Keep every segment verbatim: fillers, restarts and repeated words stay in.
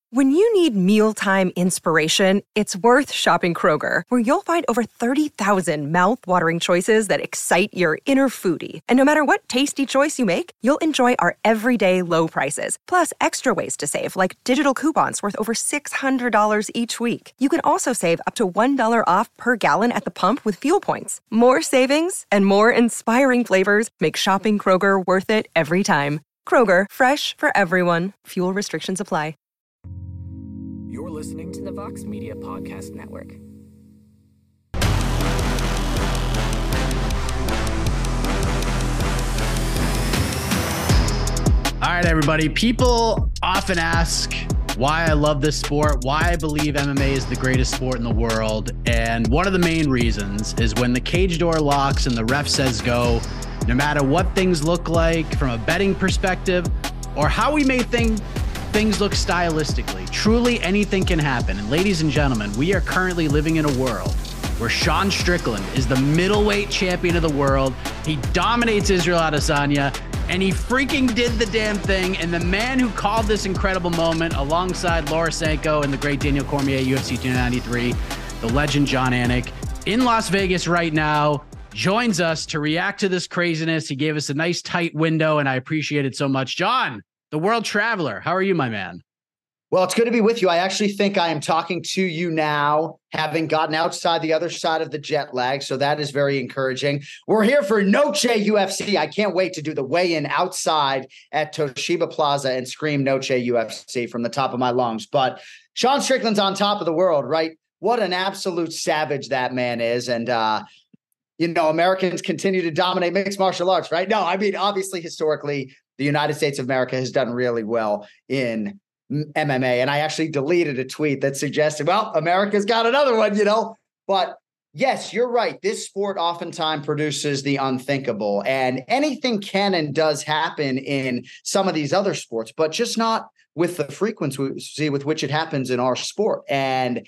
When you need mealtime inspiration, it's worth shopping Kroger, where you'll find over thirty thousand mouth-watering choices that excite your inner foodie. And no matter what tasty choice you make, you'll enjoy our everyday low prices, plus extra ways to save, like digital coupons worth over six hundred dollars each week. You can also save up to one dollar off per gallon at the pump with fuel points. More savings and more inspiring flavors make shopping Kroger worth it every time. Kroger, fresh for everyone. Fuel restrictions apply. You're listening to the Vox Media Podcast Network. All right, everybody. People often ask why I love this sport, why I believe M M A is the greatest sport in the world. And one of the main reasons is when the cage door locks and the ref says go, no matter what things look like from a betting perspective or how we may think things look stylistically, truly anything can happen. And ladies and gentlemen, we are currently living in a world where Sean Strickland is the middleweight champion of the world. He dominates Israel Adesanya, and he freaking did the damn thing. And the man who called this incredible moment alongside Laura Sanko and the great Daniel Cormier, U F C two ninety-three, the legend Jon Anik, in Las Vegas right now, joins us to react to this craziness. He gave us a nice tight window, and I appreciate it so much. Jon, the world traveler, how are you, my man? Well, it's good to be with you. I actually think I am talking to you now, having gotten outside the other side of the jet lag. So that is very encouraging. We're here for Noche U F C. I can't wait to do the weigh-in outside at Toshiba Plaza and scream Noche U F C from the top of my lungs. But Sean Strickland's on top of the world, right? What an absolute savage that man is. And, uh, you know, Americans continue to dominate mixed martial arts, right? No, I mean, obviously, historically, the United States of America has done really well in M M A. And I actually deleted a tweet that suggested, well, America's got another one, you know, but yes, you're right. This sport oftentimes produces the unthinkable, and anything can and does happen in some of these other sports, but just not with the frequency with which it happens in our sport. And,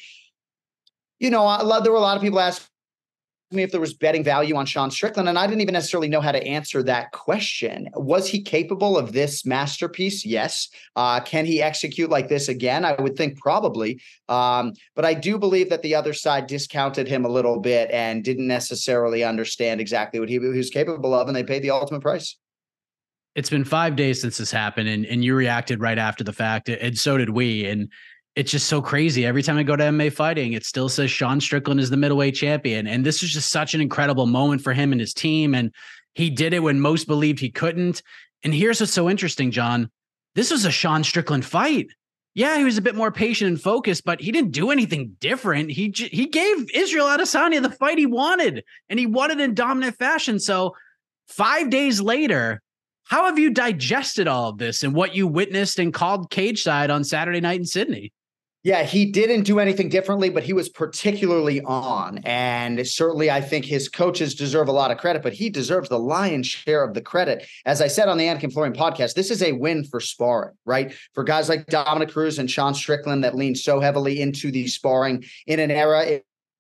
you know, I love, there were a lot of people asking me if there was betting value on Sean Strickland, and I didn't even necessarily know how to answer that question. Was he capable of this masterpiece? Yes. Uh, can he execute like this again? I would think probably. Um, but I do believe that the other side discounted him a little bit and didn't necessarily understand exactly what he, he was capable of, and they paid the ultimate price. It's been five days since this happened, and, and you reacted right after the fact, and so did we. And it's just so crazy. Every time I go to M M A fighting, it still says Sean Strickland is the middleweight champion. And this is just such an incredible moment for him and his team. And he did it when most believed he couldn't. And here's what's so interesting, Jon. This was a Sean Strickland fight. Yeah, he was a bit more patient and focused, but he didn't do anything different. He j- he gave Israel Adesanya the fight he wanted, and he won it in dominant fashion. So five days later, how have you digested all of this and what you witnessed and called cage side on Saturday night in Sydney? Yeah, he didn't do anything differently, but he was particularly on. And certainly I think his coaches deserve a lot of credit, but he deserves the lion's share of the credit. As I said on the Anik and Florian podcast, this is a win for sparring, right? For guys like Dominick Cruz and Sean Strickland that lean so heavily into the sparring in an era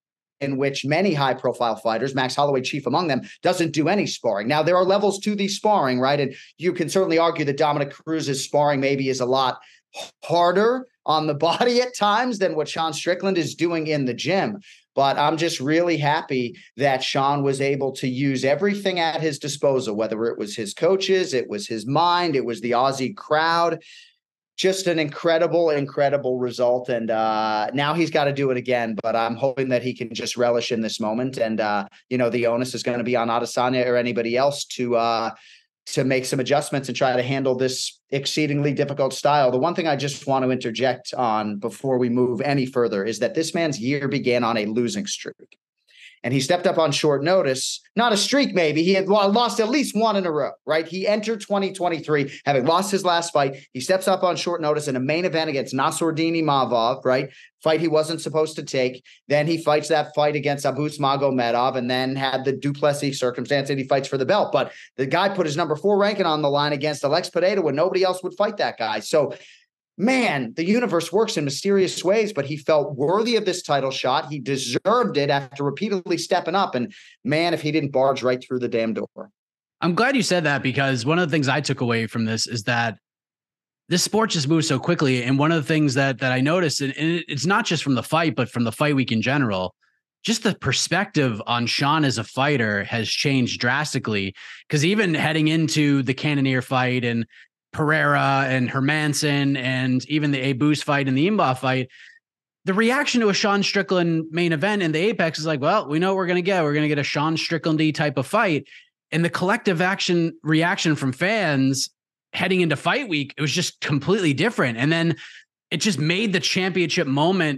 in which many high-profile fighters, Max Holloway chief among them, doesn't do any sparring. Now, there are levels to the sparring, right? And you can certainly argue that Dominick Cruz's sparring maybe is a lot harder on the body at times than what Sean Strickland is doing in the gym. But I'm just really happy that Sean was able to use everything at his disposal, whether it was his coaches, it was his mind, it was the Aussie crowd. Just an incredible, incredible result. And uh, now he's got to do it again. But I'm hoping that he can just relish in this moment. And, uh, you know, the onus is going to be on Adesanya or anybody else to uh, to make some adjustments and try to handle this exceedingly difficult style. The one thing I just want to interject on before we move any further is that this man's year began on a losing streak. And he stepped up on short notice, not a streak maybe. He had lost at least one in a row, right? He entered twenty twenty-three, having lost his last fight. He steps up on short notice in a main event against Nassourdine Imavov, right? Fight he wasn't supposed to take. Then he fights that fight against Abus Magomedov and then had the Duplessis circumstance and he fights for the belt. But the guy put his number four ranking on the line against Alex Pereira when nobody else would fight that guy. So man, the universe works in mysterious ways, but he felt worthy of this title shot. He deserved it after repeatedly stepping up. And man, if he didn't barge right through the damn door. I'm glad you said that, because one of the things I took away from this is that this sport just moves so quickly. And one of the things that that I noticed, and it's not just from the fight, but from the fight week in general, just the perspective on Sean as a fighter has changed drastically. Because even heading into the Cannonier fight and Pereira and Hermanson and even the Abus fight and the Imba fight, the reaction to a Sean Strickland main event in the Apex is like, well, we know what we're going to get. We're going to get a Sean Strickland-y type of fight. And the collective action reaction from fans heading into fight week, it was just completely different. And then it just made the championship moment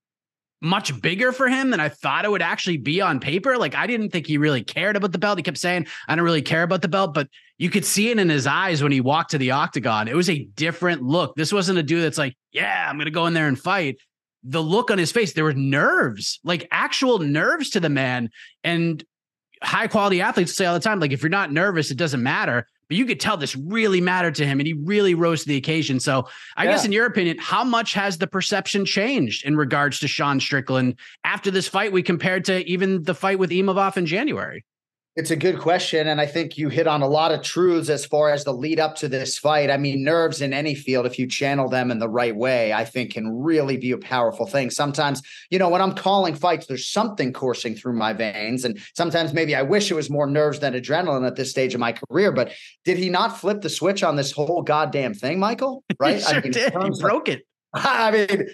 much bigger for him than I thought it would actually be on paper. Like, I didn't think he really cared about the belt. He kept saying, I don't really care about the belt, but you could see it in his eyes when he walked to the octagon. It was a different look. This wasn't a dude that's like, yeah, I'm going to go in there and fight. The look on his face, there were nerves, like actual nerves to the man. And high quality athletes say all the time, like, if you're not nervous, it doesn't matter. But you could tell this really mattered to him, and he really rose to the occasion. So I yeah. guess in your opinion, how much has the perception changed in regards to Sean Strickland after this fight we compared to even the fight with Imavov in January? It's a good question. And I think you hit on a lot of truths as far as the lead up to this fight. I mean, nerves in any field, if you channel them in the right way, I think can really be a powerful thing. Sometimes, you know, when I'm calling fights, there's something coursing through my veins. And sometimes maybe I wish it was more nerves than adrenaline at this stage of my career. But did he not flip the switch on this whole goddamn thing, Michael? Right? He sure I mean, did. He broke of, it. I mean,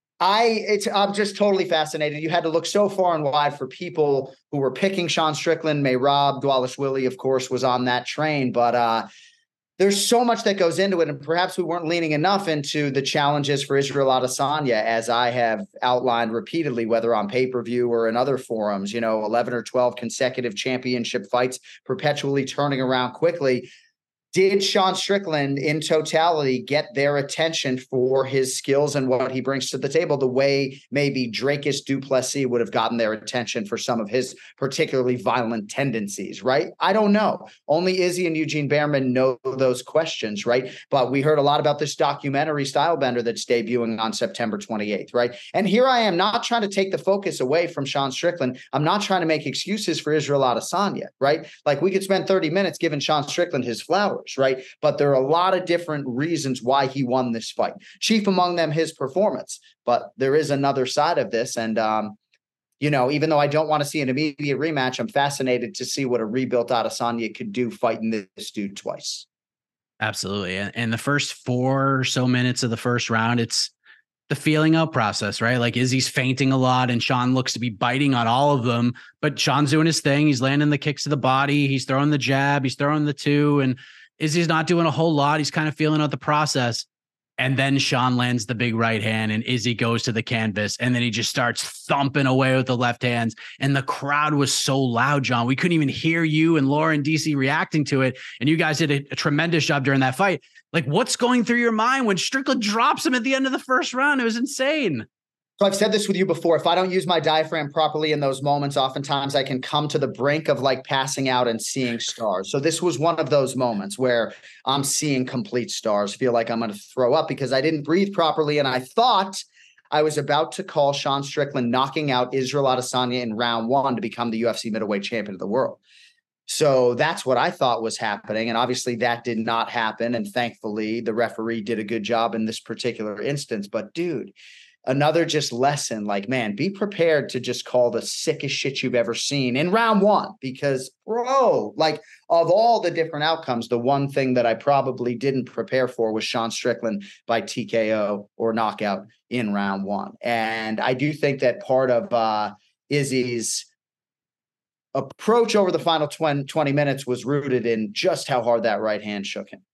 I it's I'm just totally fascinated. You had to look so far and wide for people who were picking Sean Strickland. Merab Dvalishvili, of course, was on that train, but uh, there's so much that goes into it, and perhaps we weren't leaning enough into the challenges for Israel Adesanya, as I have outlined repeatedly, whether on pay-per-view or in other forums. You know, eleven or twelve consecutive championship fights, perpetually turning around quickly. Did Sean Strickland in totality get their attention for his skills and what he brings to the table the way maybe Dricus du Plessis would have gotten their attention for some of his particularly violent tendencies, right? I don't know. Only Izzy and Eugene Bareman know those questions, right? But we heard a lot about this documentary Stylebender that's debuting on September twenty-eighth, right? And here I am not trying to take the focus away from Sean Strickland. I'm not trying to make excuses for Israel Adesanya, right? Like, we could spend thirty minutes giving Sean Strickland his flowers, right? But there are a lot of different reasons why he won this fight. Chief among them, his performance. But there is another side of this. And, um, you know, even though I don't want to see an immediate rematch, I'm fascinated to see what a rebuilt Adesanya could do fighting this dude twice. Absolutely. And, and the first four or so minutes of the first round, it's the feeling out process, right? Like, Izzy's fainting a lot and Sean looks to be biting on all of them, but Sean's doing his thing. He's landing the kicks to the body. He's throwing the jab. He's throwing the two, and Izzy's not doing a whole lot. He's kind of feeling out the process. And then Sean lands the big right hand and Izzy goes to the canvas, and then he just starts thumping away with the left hands. And the crowd was so loud, John. We couldn't even hear you and Laura and D C reacting to it. And you guys did a, a tremendous job during that fight. Like, what's going through your mind when Strickland drops him at the end of the first round? It was insane. So I've said this with you before. If I don't use my diaphragm properly in those moments, oftentimes I can come to the brink of like passing out and seeing stars. So this was one of those moments where I'm seeing complete stars, feel like I'm going to throw up because I didn't breathe properly. And I thought I was about to call Sean Strickland knocking out Israel Adesanya in round one to become the U F C middleweight champion of the world. So that's what I thought was happening. And obviously that did not happen. And thankfully the referee did a good job in this particular instance. But dude, another just lesson, like, man, be prepared to just call the sickest shit you've ever seen in round one, because bro, like, of all the different outcomes, the one thing that I probably didn't prepare for was Sean Strickland by T K O or knockout in round one. And I do think that part of uh, Izzy's approach over the final twenty minutes was rooted in just how hard that right hand shook him.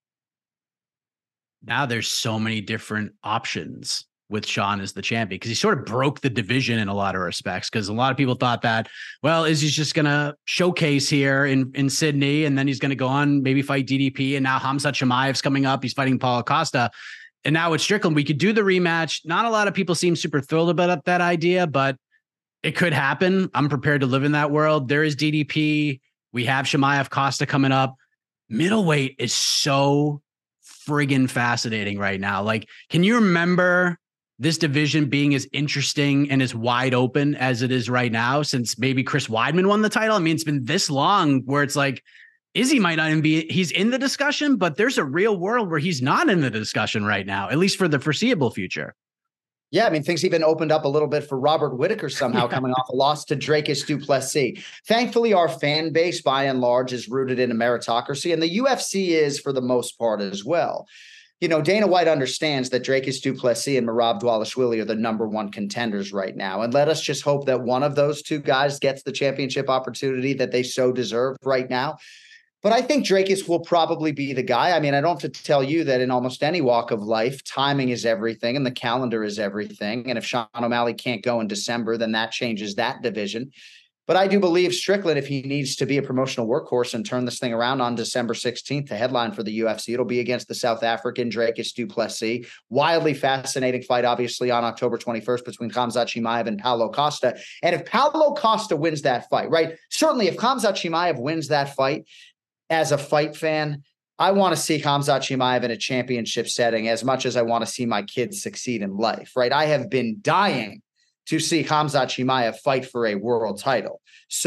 Now there's so many different options with Sean as the champion, because he sort of broke the division in a lot of respects. Because a lot of people thought that, well, Izzy's just going to showcase here in, in Sydney, and then he's going to go on, maybe fight D D P. And now Khamzat Chimaev's coming up. He's fighting Paulo Costa. And now with Strickland, we could do the rematch. Not a lot of people seem super thrilled about that idea, but it could happen. I'm prepared to live in that world. There is D D P. We have Chimaev Costa coming up. Middleweight is so friggin' fascinating right now. Like, can you remember this division being as interesting and as wide open as it is right now since maybe Chris Weidman won the title? I mean, it's been this long where it's like Izzy might not even be, he's in the discussion, but there's a real world where he's not in the discussion right now, at least for the foreseeable future. Yeah, I mean, things even opened up a little bit for Robert Whittaker somehow yeah. coming off a loss to Dricus du Plessis. Thankfully, our fan base, by and large, is rooted in a meritocracy, and the U F C is for the most part as well. You know, Dana White understands that Dricus du Plessis and Merab Dvalishvili are the number one contenders right now. And let us just hope that one of those two guys gets the championship opportunity that they so deserve right now. But I think Dricus will probably be the guy. I mean, I don't have to tell you that in almost any walk of life, timing is everything and the calendar is everything. And if Sean O'Malley can't go in December, then that changes that division. But I do believe Strickland, if he needs to be a promotional workhorse and turn this thing around on December sixteenth, the headline for the U F C, it'll be against the South African Dricus du Plessis. Wildly fascinating fight, obviously, on October twenty-first between Khamzat Chimaev and Paulo Costa. And if Paulo Costa wins that fight, right, certainly if Khamzat Chimaev wins that fight, as a fight fan, I want to see Khamzat Chimaev in a championship setting as much as I want to see my kids succeed in life, right? I have been dying to see Khamzat Chimaev fight for a world title.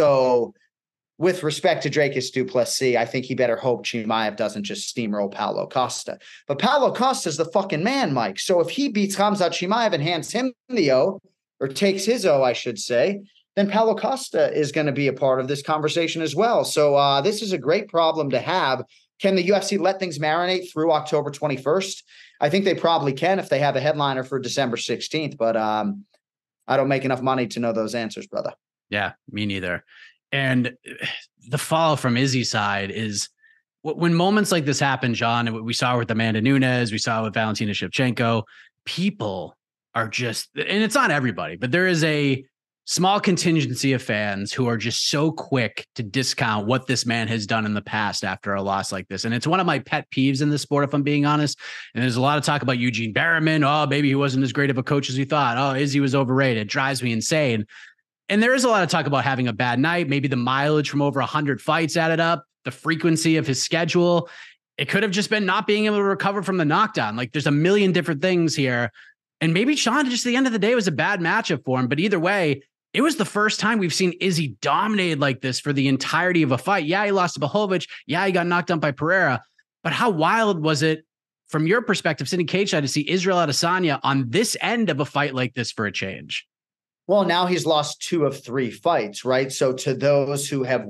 So with respect to Dricus du Plessis, I think he better hope Chimaev doesn't just steamroll Paulo Costa. But Paulo Costa is the fucking man, Mike. So if he beats Khamzat Chimaev and hands him the O, or takes his O, I should say, then Paulo Costa is going to be a part of this conversation as well. So uh, this is a great problem to have. Can the U F C let things marinate through October twenty-first? I think they probably can if they have a headliner for December sixteenth, but um, I don't make enough money to know those answers, brother. Yeah, me neither. And the follow from Izzy's side is when moments like this happen, John, we saw with Amanda Nunes, we saw with Valentina Shevchenko, people are just, and it's not everybody, but there is a small contingency of fans who are just so quick to discount what this man has done in the past after a loss like this. And it's one of my pet peeves in this sport, if I'm being honest. And there's a lot of talk about Eugene Berriman. Oh, maybe he wasn't as great of a coach as we thought. Oh, Izzy was overrated. It drives me insane. And there is a lot of talk about having a bad night. Maybe the mileage from over one hundred fights added up, the frequency of his schedule. It could have just been not being able to recover from the knockdown. Like there's a million different things here. And maybe Sean, just at the end of the day, was a bad matchup for him. But either way, it was the first time we've seen Izzy dominated like this for the entirety of a fight. Yeah, he lost to Blachowicz. Yeah, he got knocked out by Pereira. But how wild was it from your perspective, sitting cage side, to see Israel Adesanya on this end of a fight like this for a change? Well, now he's lost two of three fights, right? So to those who have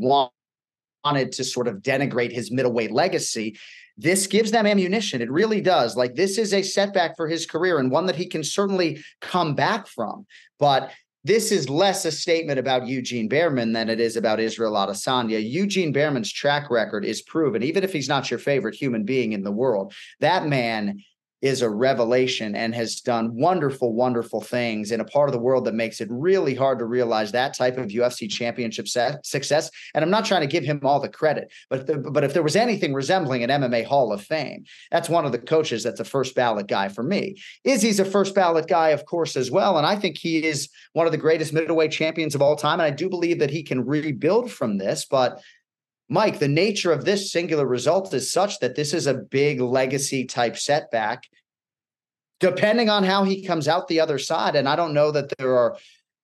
wanted to sort of denigrate his middleweight legacy, this gives them ammunition. It really does. Like, this is a setback for his career and one that he can certainly come back from. But this is less a statement about Eugene Berriman than it is about Israel Adesanya. Eugene Berriman's track record is proven, even if he's not your favorite human being in the world. That man is a revelation and has done wonderful, wonderful things in a part of the world that makes it really hard to realize that type of U F C championship success. And I'm not trying to give him all the credit, but, the, but if there was anything resembling an M M A Hall of Fame, that's one of the coaches that's a first ballot guy for me. Izzy's a first ballot guy, of course, as well. And I think he is one of the greatest middleweight champions of all time. And I do believe that he can rebuild from this, but Mike, the nature of this singular result is such that this is a big legacy type setback, depending on how he comes out the other side. And I don't know that there are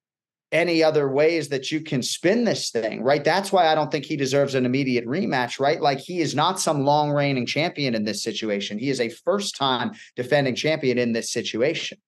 any other ways that you can spin this thing, right? That's why I don't think he deserves an immediate rematch, right? Like, he is not some long reigning champion in this situation. He is a first time defending champion in this situation.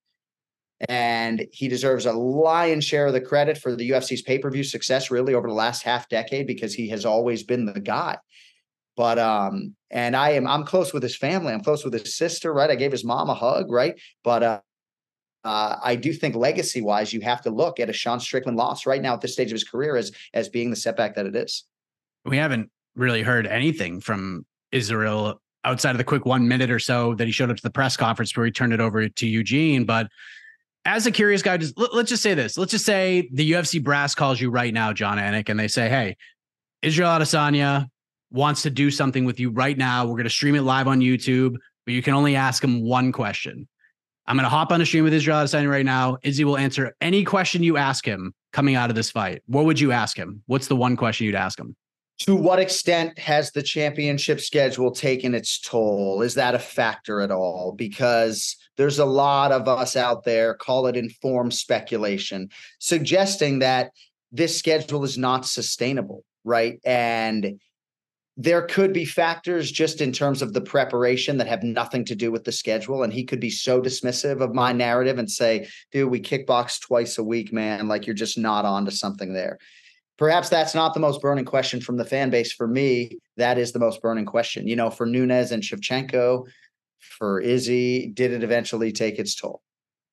And he deserves a lion's share of the credit for the U F C's pay-per-view success really over the last half decade, because he has always been the guy. But, um, and I am, I'm close with his family. I'm close with his sister, right? I gave his mom a hug, right? But, uh, uh, I do think legacy wise, you have to look at a Sean Strickland loss right now at this stage of his career as, as being the setback that it is. We haven't really heard anything from Israel outside of the quick one minute or so that he showed up to the press conference where he turned it over to Eugene. But as a curious guy, just let, let's just say this. Let's just say the U F C brass calls you right now, Jon Anik, and they say, hey, Israel Adesanya wants to do something with you right now. We're going to stream it live on YouTube, but you can only ask him one question. I'm going to hop on a stream with Israel Adesanya right now. Izzy will answer any question you ask him coming out of this fight. What would you ask him? What's the one question you'd ask him? To what extent has the championship schedule taken its toll? Is that a factor at all? Because there's a lot of us out there, call it informed speculation, suggesting that this schedule is not sustainable, right? And there could be factors just in terms of the preparation that have nothing to do with the schedule. And he could be so dismissive of my narrative and say, dude, we kickbox twice a week, man. Like, you're just not on to something there. Perhaps that's not the most burning question from the fan base. For me, that is the most burning question. You know, for Nunes and Shevchenko, for Izzy, did it eventually take its toll?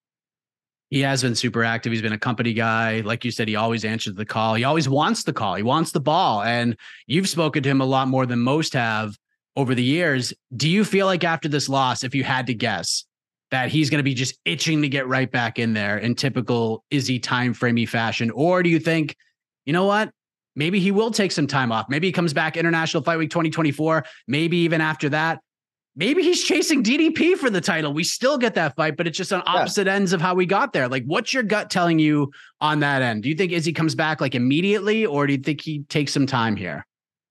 He has been super active. He's been a company guy. Like you said, he always answers the call. He always wants the call. He wants the ball. And you've spoken to him a lot more than most have over the years. Do you feel like after this loss, if you had to guess, that he's going to be just itching to get right back in there in typical Izzy timeframey fashion? Or do you think, you know what, maybe he will take some time off? Maybe he comes back International Fight Week twenty twenty-four. Maybe even after that, maybe he's chasing D D P for the title. We still get that fight, but it's just on opposite yeah. ends of how we got there. Like, what's your gut telling you on that end? Do you think Izzy comes back like immediately, or do you think he takes some time here?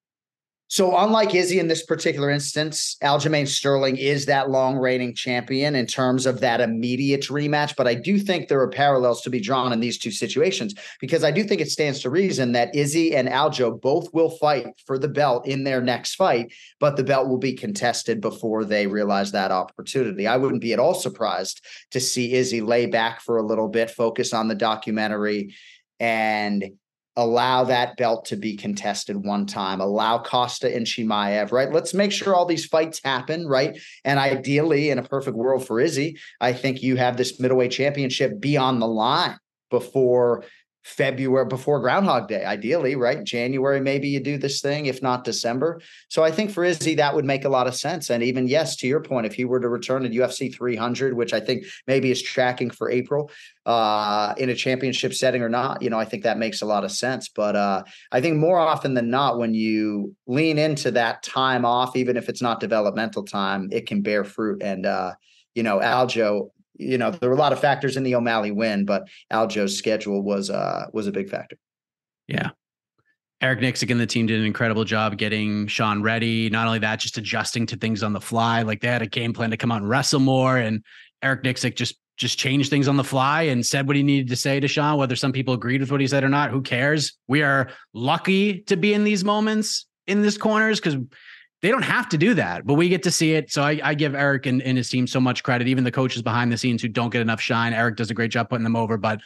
So unlike Izzy in this particular instance, Aljamain Sterling is that long reigning champion in terms of that immediate rematch. But I do think there are parallels to be drawn in these two situations, because I do think it stands to reason that Izzy and Aljo both will fight for the belt in their next fight, but the belt will be contested before they realize that opportunity. I wouldn't be at all surprised to see Izzy lay back for a little bit, focus on the documentary, and allow that belt to be contested one time, allow Costa and Chimaev, right? Let's make sure all these fights happen, right? And ideally, in a perfect world for Izzy, I think you have this middleweight championship be on the line before February, before Groundhog Day, ideally, right? January, maybe you do this thing, if not December. So I think for Izzy, that would make a lot of sense. And even, yes, to your point, if he were to return at U F C three hundred, which I think maybe is tracking for April uh, in a championship setting or not, you know, I think that makes a lot of sense. But uh, I think more often than not, when you lean into that time off, even if it's not developmental time, it can bear fruit. And, uh, you know, Aljo, you know, there were a lot of factors in the O'Malley win, but Aljo's schedule was uh, was a big factor. Yeah. Eric Nicksick and the team did an incredible job getting Sean ready. Not only that, just adjusting to things on the fly. Like, they had a game plan to come out and wrestle more. And Eric Nicksick just, just changed things on the fly and said what he needed to say to Sean. Whether some people agreed with what he said or not, who cares? We are lucky to be in these moments in this corners, because they don't have to do that, but we get to see it. So I, I give Eric and, and his team so much credit, even the coaches behind the scenes who don't get enough shine. Eric does a great job putting them over. But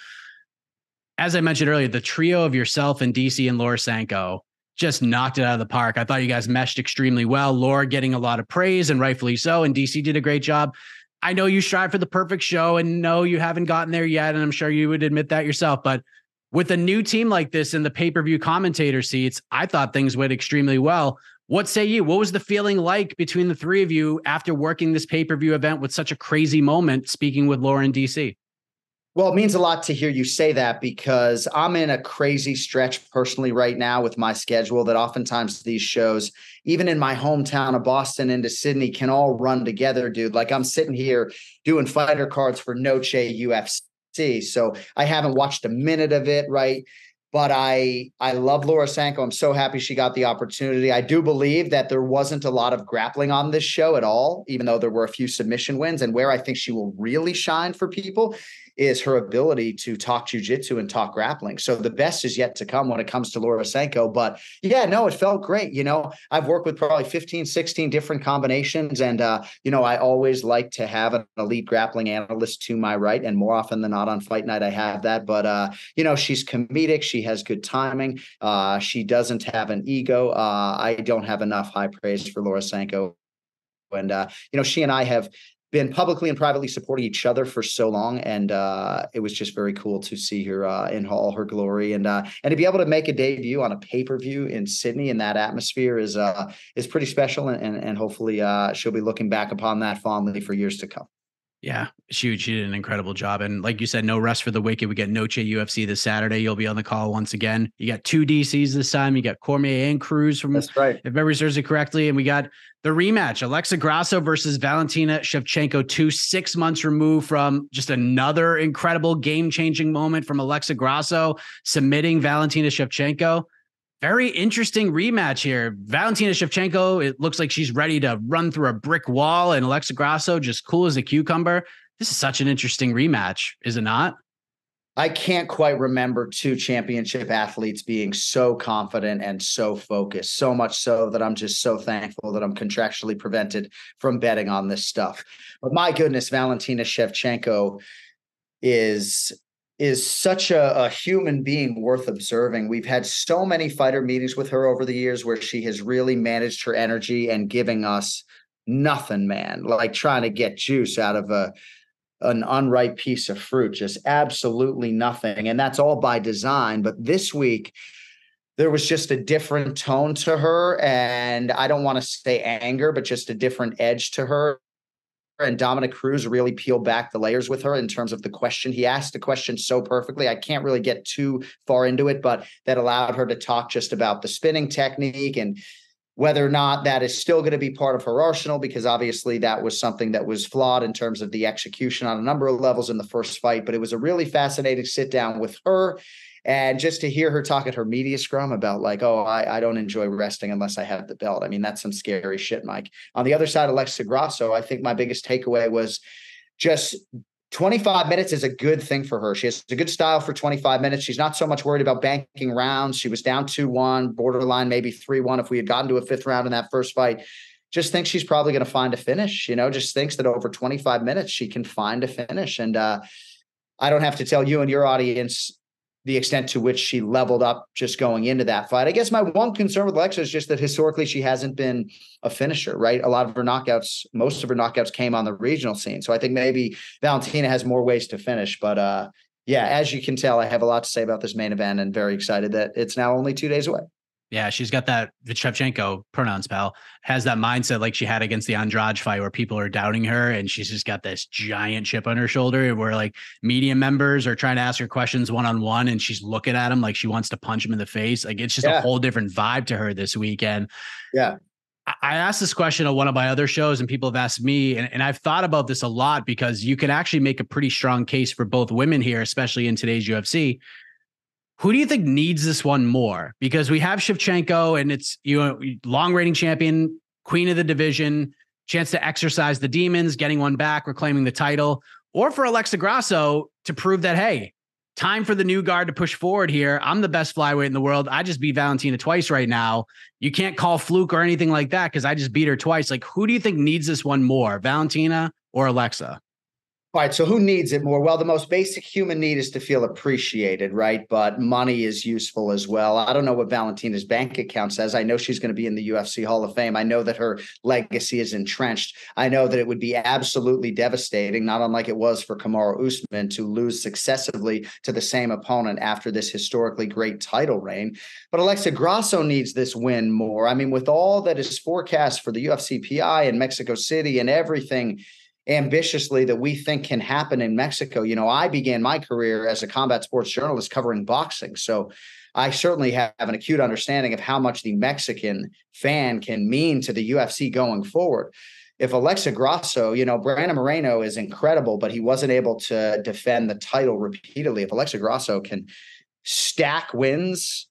as I mentioned earlier, the trio of yourself and D C and Laura Sanko just knocked it out of the park. I thought you guys meshed extremely well. Laura getting a lot of praise, and rightfully so. And D C did a great job. I know you strive for the perfect show, and no, you haven't gotten there yet. And I'm sure you would admit that yourself. But with a new team like this in the pay-per-view commentator seats, I thought things went extremely well. What say you? What was the feeling like between the three of you after working this pay-per-view event with such a crazy moment, speaking with Laura and D C? Well, it means a lot to hear you say that, because I'm in a crazy stretch personally right now with my schedule that oftentimes these shows, even in my hometown of Boston into Sydney, can all run together, dude. Like, I'm sitting here doing fighter cards for Noche U F C. So I haven't watched a minute of it, right? But I I love Laura Sanko. I'm so happy she got the opportunity. I do believe that there wasn't a lot of grappling on this show at all, even though there were a few submission wins. And where I think she will really shine for people is her ability to talk jiu-jitsu and talk grappling. So the best is yet to come when it comes to Laura Sanko. But yeah, no, it felt great. You know, I've worked with probably fifteen, sixteen different combinations. And, uh, you know, I always like to have an elite grappling analyst to my right. And more often than not on fight night, I have that. But, uh, you know, she's comedic. She has good timing. Uh, she doesn't have an ego. Uh, I don't have enough high praise for Laura Sanko. And, uh, you know, she and I have been publicly and privately supporting each other for so long. And uh, it was just very cool to see her uh, in all her glory. And uh, and to be able to make a debut on a pay-per-view in Sydney in that atmosphere is uh, is pretty special. And, and, and hopefully uh, she'll be looking back upon that fondly for years to come. Yeah, she, she did an incredible job. And like you said, no rest for the wicked. We get Noche U F C this Saturday. You'll be on the call once again. You got two D Cs this time. You got Cormier and Cruz from, that's right, if memory serves it correctly. And we got the rematch, Alexa Grasso versus Valentina Shevchenko, two, six months removed from just another incredible game-changing moment from Alexa Grasso submitting Valentina Shevchenko. Very interesting rematch here. Valentina Shevchenko, it looks like she's ready to run through a brick wall, and Alexa Grasso just cool as a cucumber. This is such an interesting rematch, is it not? I can't quite remember two championship athletes being so confident and so focused, so much so that I'm just so thankful that I'm contractually prevented from betting on this stuff. But my goodness, Valentina Shevchenko is is such a, a human being worth observing. We've had so many fighter meetings with her over the years where she has really managed her energy and giving us nothing, man, like trying to get juice out of a an unripe piece of fruit, just absolutely nothing. And that's all by design. But this week, there was just a different tone to her. And I don't want to say anger, but just a different edge to her. And Dominic Cruz really peeled back the layers with her in terms of the question. He asked the question so perfectly. I can't really get too far into it, but that allowed her to talk just about the spinning technique and whether or not that is still going to be part of her arsenal, because obviously that was something that was flawed in terms of the execution on a number of levels in the first fight. But it was a really fascinating sit down with her. And just to hear her talk at her media scrum about like, oh, I, I don't enjoy resting unless I have the belt. I mean, that's some scary shit, Mike. On the other side, Alexa Grasso, I think my biggest takeaway was just twenty-five minutes is a good thing for her. She has a good style for twenty-five minutes. She's not so much worried about banking rounds. She was down two one, borderline maybe three one if we had gotten to a fifth round in that first fight. Just thinks she's probably going to find a finish, you know, just thinks that over twenty-five minutes she can find a finish. And uh, I don't have to tell you and your audience the extent to which she leveled up just going into that fight. I guess my one concern with Alexa is just that historically she hasn't been a finisher, right? A lot of her knockouts, most of her knockouts came on the regional scene. So I think maybe Valentina has more ways to finish. But uh, yeah, as you can tell, I have a lot to say about this main event and very excited that it's now only two days away. Yeah, she's got that Shevchenko, pronouns, pal, has that mindset like she had against the Andrade fight where people are doubting her and she's just got this giant chip on her shoulder where like media members are trying to ask her questions one-on-one and she's looking at them like she wants to punch him in the face. Like it's just yeah. a whole different vibe to her this weekend. Yeah. I asked this question on one of my other shows and people have asked me, and, and I've thought about this a lot because you can actually make a pretty strong case for both women here, especially in today's U F C. Who do you think needs this one more? Because we have Shevchenko and it's, you know, long reigning champion, queen of the division, chance to exercise the demons, getting one back, reclaiming the title, or for Alexa Grasso to prove that, hey, time for the new guard to push forward here. I'm the best flyweight in the world. I just beat Valentina twice right now. You can't call fluke or anything like that because I just beat her twice. Like, who do you think needs this one more, Valentina or Alexa? All right, so who needs it more? Well, the most basic human need is to feel appreciated, right? But money is useful as well. I don't know what Valentina's bank account says. I know she's going to be in the U F C Hall of Fame. I know that her legacy is entrenched. I know that it would be absolutely devastating, not unlike it was for Kamaru Usman to lose successively to the same opponent after this historically great title reign. But Alexa Grasso needs this win more. I mean, with all that is forecast for the U F C P I in Mexico City and everything ambitiously that we think can happen in Mexico. You know, I began my career as a combat sports journalist covering boxing. So I certainly have an acute understanding of how much the Mexican fan can mean to the U F C going forward. If Alexa Grasso, you know, Brandon Moreno is incredible, but he wasn't able to defend the title repeatedly. If Alexa Grasso can stack wins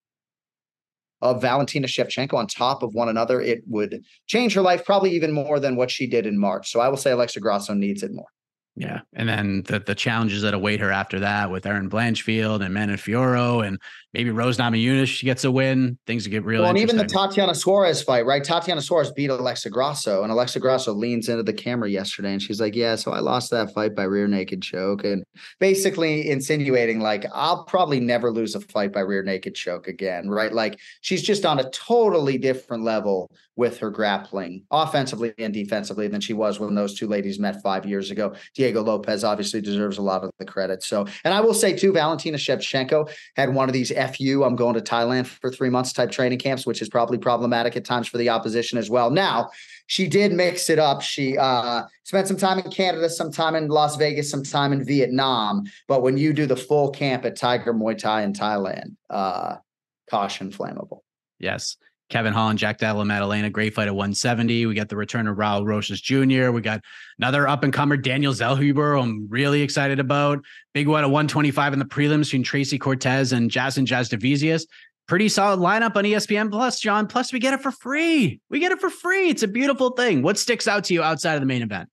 of Valentina Shevchenko on top of one another, it would change her life probably even more than what she did in March. So I will say Alexa Grasso needs it more. Yeah. And then the the challenges that await her after that with Erin Blanchfield and Manon Fiorot and maybe Rose Namajunas, she gets a win. Things get really well, and even the Tatiana Suarez fight, right? Tatiana Suarez beat Alexa Grasso, and Alexa Grasso leans into the camera yesterday and she's like, yeah, so I lost that fight by rear naked choke, and basically insinuating like, I'll probably never lose a fight by rear naked choke again, right? Like she's just on a totally different level with her grappling offensively and defensively than she was when those two ladies met five years ago. Diego Lopez obviously deserves a lot of the credit. So, and I will say too, Valentina Shevchenko had one of these F U, I'm going to Thailand for three months type training camps, which is probably problematic at times for the opposition as well. Now, she did mix it up. She uh, spent some time in Canada, some time in Las Vegas, some time in Vietnam. But when you do the full camp at Tiger Muay Thai in Thailand, uh, caution flammable. Yes. Kevin Holland, Jack Della Maddalena, great fight at one seventy. We got the return of Raul Rosas Junior We got another up-and-comer, Daniel Zellhuber, I'm really excited about. Big one at one twenty-five in the prelims between Tracy Cortez and Jason Jasudavicius. Pretty solid lineup on E S P N Plus, John. Plus, we get it for free. We get it for free. It's a beautiful thing. What sticks out to you outside of the main event?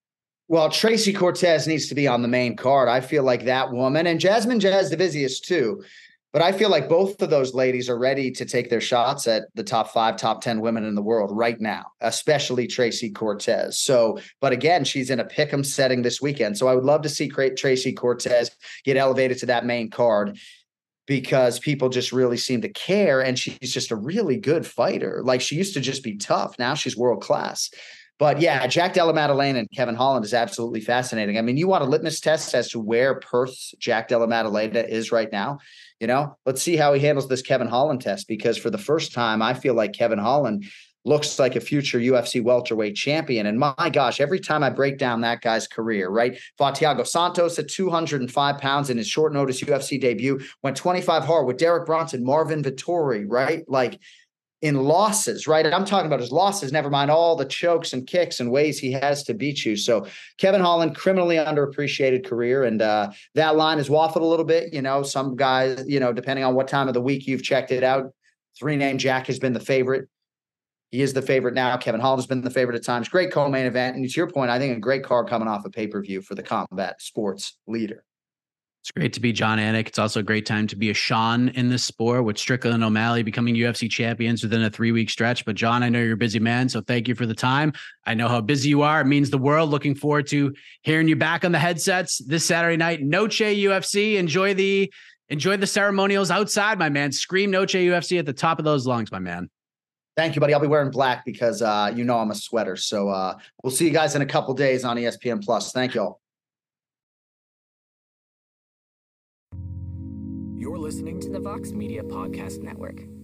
Well, Tracy Cortez needs to be on the main card. I feel like that woman, and Jasmine Jasudavicius too. But I feel like both of those ladies are ready to take their shots at the top five, top ten women in the world right now, especially Tracy Cortez. So, but again, she's in a pick'em setting this weekend. So I would love to see Tracy Cortez get elevated to that main card because people just really seem to care. And she's just a really good fighter. Like she used to just be tough. Now she's world class. But yeah, Jack Della Maddalena and Kevin Holland is absolutely fascinating. I mean, you want a litmus test as to where Perth's Jack Della Maddalena is right now. You know, let's see how he handles this Kevin Holland test, because for the first time, I feel like Kevin Holland looks like a future U F C welterweight champion. And my gosh, every time I break down that guy's career, right? Fought Thiago Santos at two hundred five pounds in his short notice U F C debut, went twenty-five hard with Derek Bronson, Marvin Vettori, right? Like in losses, right? I'm talking about his losses, never mind all the chokes and kicks and ways he has to beat you. So Kevin Holland, criminally underappreciated career. And uh, that line has waffled a little bit. You know, some guys, you know, depending on what time of the week you've checked it out, three-name Jack has been the favorite. He is the favorite now. Kevin Holland has been the favorite at times. Great co-main event. And to your point, I think a great card coming off a pay-per-view for the combat sports leader. It's great to be Jon Anik. It's also a great time to be a Sean in this sport, with Strickland and O'Malley becoming U F C champions within a three-week stretch. But Jon, I know you're a busy man, so thank you for the time. I know how busy you are. It means the world. Looking forward to hearing you back on the headsets this Saturday night. Noche U F C. Enjoy the enjoy the ceremonials outside, my man. Scream Noche U F C at the top of those lungs, my man. Thank you, buddy. I'll be wearing black because uh, you know I'm a sweater. So uh, we'll see you guys in a couple days on E S P N Plus. Thank you all. You're listening to the Vox Media Podcast Network.